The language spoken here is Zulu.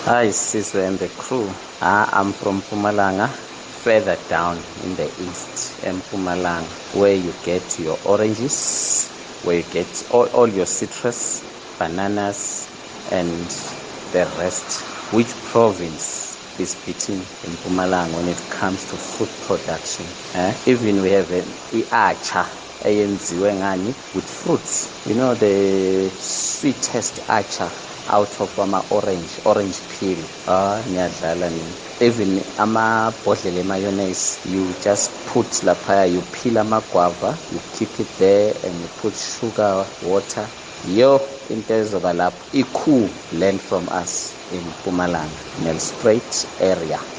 Hi, Sizwe and the crew. I'm from Mpumalanga, further down in the east, in Mpumalanga, where you get your oranges, where you get all your citrus, bananas, and the rest. Which province is beating in Mpumalanga when it comes to food production? Even we have an Acha eyenziwe ngani with fruits. You know, the sweetest acha out of orange peel. Ngiyadlala mina. Even amabhodlela mayonnaise, you just put lapha, you peel amagwava, you keep it there, and you put sugar, water. Into ezoba lapho, learn from us in Mpumalanga, Nelspruit area.